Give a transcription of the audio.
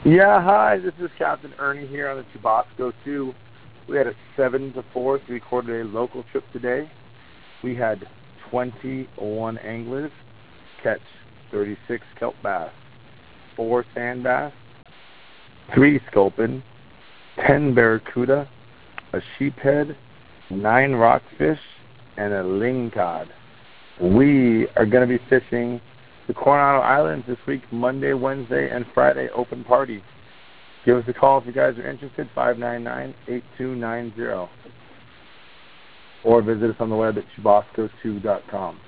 Yeah, hi, this is Captain Ernie here on the Chubasco 2. We had a 7 to 4 three-quarter day local trip today. We had 21 anglers catch 36 kelp bass, 4 sand bass, 3 sculpin, 10 barracuda, a sheephead, 9 rockfish, and a lingcod. We are going to be fishing the Coronado Islands this week, Monday, Wednesday, and Friday, open party. Give us a call if you guys are interested, 599-8290. Or visit us on the web at chubasco2.com.